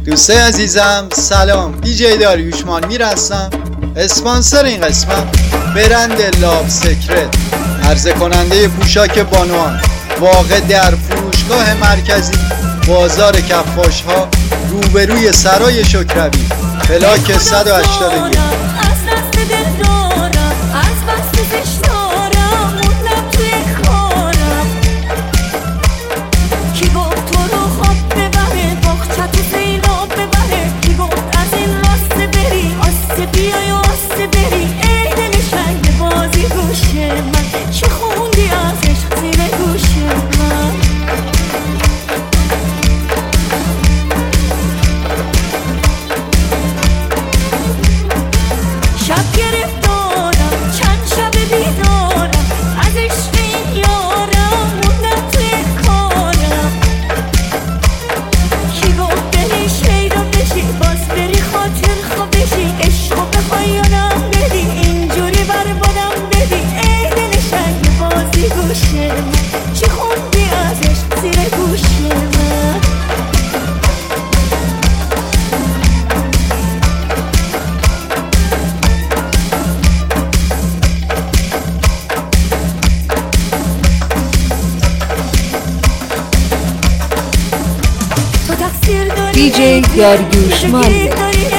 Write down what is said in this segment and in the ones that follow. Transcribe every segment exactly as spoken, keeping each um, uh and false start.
دوستای عزیزم سلام، دیجی داریوشمان میر هستم، اسپانسر این قسمت برند لاو سکرت، عرضه کننده پوشاک بانوان، واقع در فروشگاه مرکزی بازار کفاش ها روبروی سرای شکروی، پلاک صد و هشتاد و یک. دیجی داریوشمان.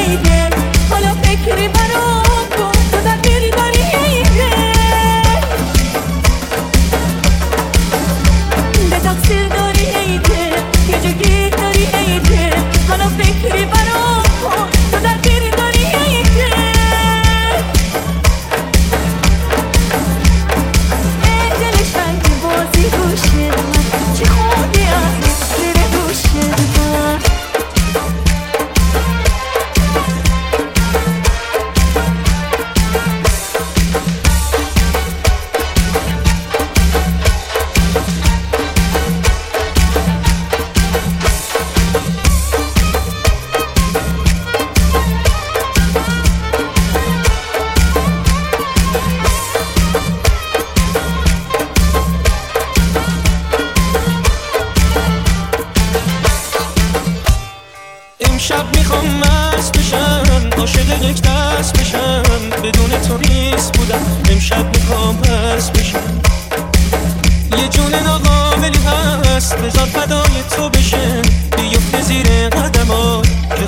شب میخوام مست بشم، عاشق یک دست بشم، بدون تو نیست بودم